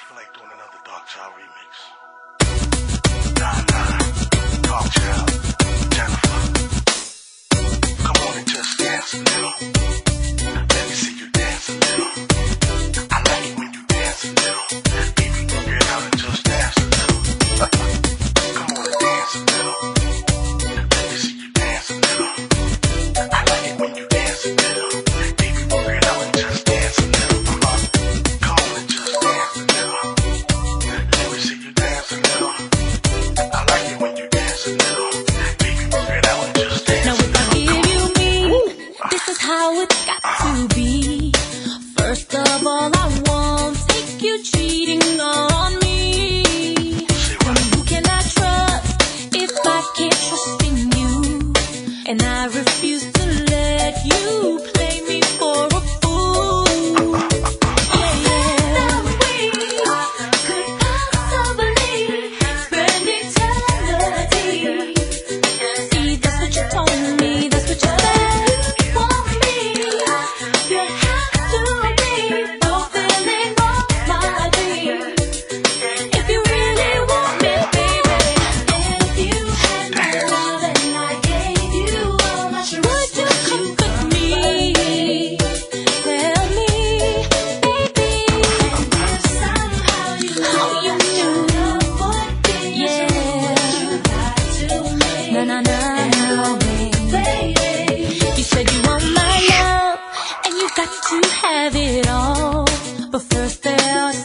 feel like doing another Dark Child remix. Nah, Dark Child, Jennifer, come on and just dance a little. Let me see you dance a little. I like it when you dance a little. Baby, work it out and just dance a little. Come on and dance a little. Let me see you dance a little. I like it when you dance a little. Baby, work it out and just dance a little. Come on and just dance a little. Let me see you dance a little. I like it when you dance a little. Baby, work it out and just dance a little. Now if I give you me, this is how it's got to be. First of all, I won't take you cheating on me. Who can I trust if I can't trust in you? And I refuse to let you play me for a fool. That we could possibly spend eternity. See, that's what you told me, that's what you said. Want me, you have to be fulfilling all my dreams. If you really want me, baby, if you had my love and I gave you all my trust, would you comfort me? Tell me, baby, and if somehow you knew what yeah, you got to make. No, baby. You said you want my love, and you got to have it all. But first there are